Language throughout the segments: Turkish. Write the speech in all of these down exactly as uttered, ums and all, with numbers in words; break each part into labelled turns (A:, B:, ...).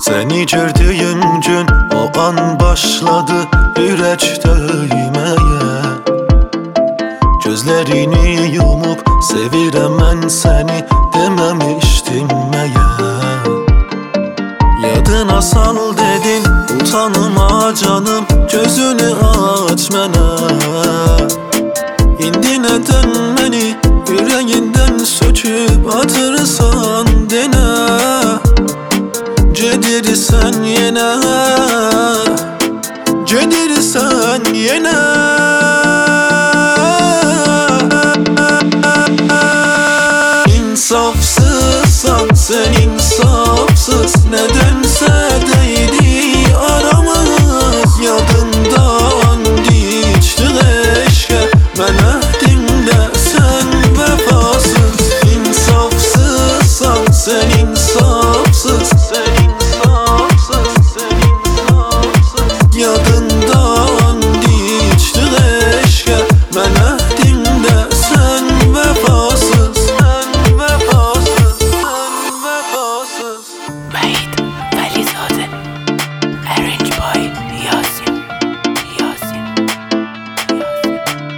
A: Seni gördüğüm gün o an başladı yürek döymeye. Gözlerini yumup sevirəm mən seni dememiştim meğer. Yadına sal dedin utanma canım, gözünü aç mənə. İndi nədən məni yüreğinden söküp atırsan denə. Gedirsən yenə, gedirsən yenə. İnsafsızsan sen, insafsız. Nedense değdi aramız. Yadından geçti eşke, ben ahdimde sen vefasız. İnsafsızsan sen, insafsız. Sen insafsız, sen insafsız. Yadından geçti eşke, ben ahdimde sen vefasız. Sen vefasız, sen vefasız.
B: Made Valizade, arranged by Yasin. Yasin. Yasin.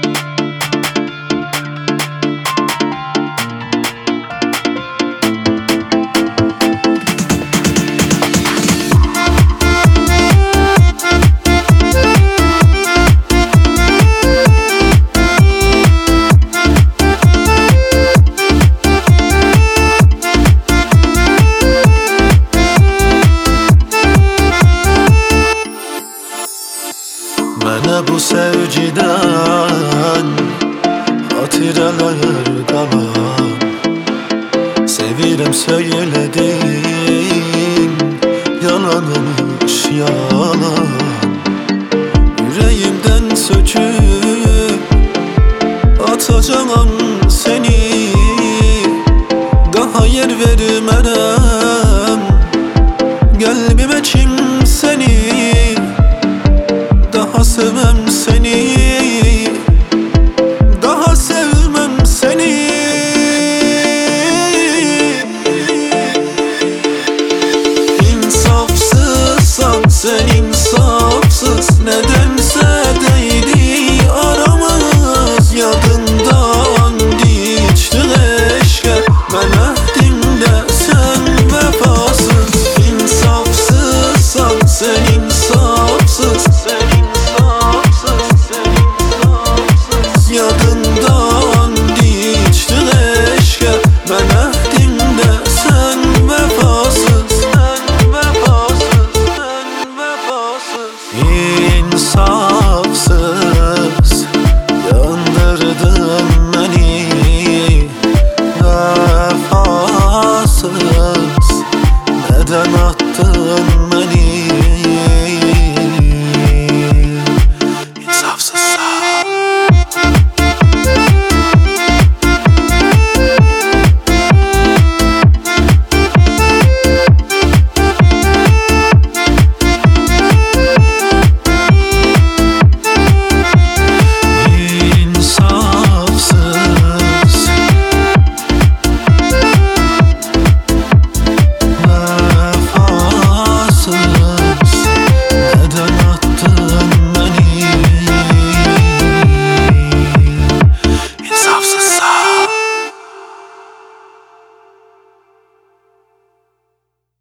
A: Mənə bu sevgiden hatıralar qalan. Sevirəm söyledin, yalanmış yalan. Yüreğimden söküp atacağım seni. Daha yer vermərəm kalbime kimseni. Daha sevmem seni, daha sevmem seni. İnsafsızsan sen, insafsız. Nedense değdi aramız. Yadından geçti eşke, ben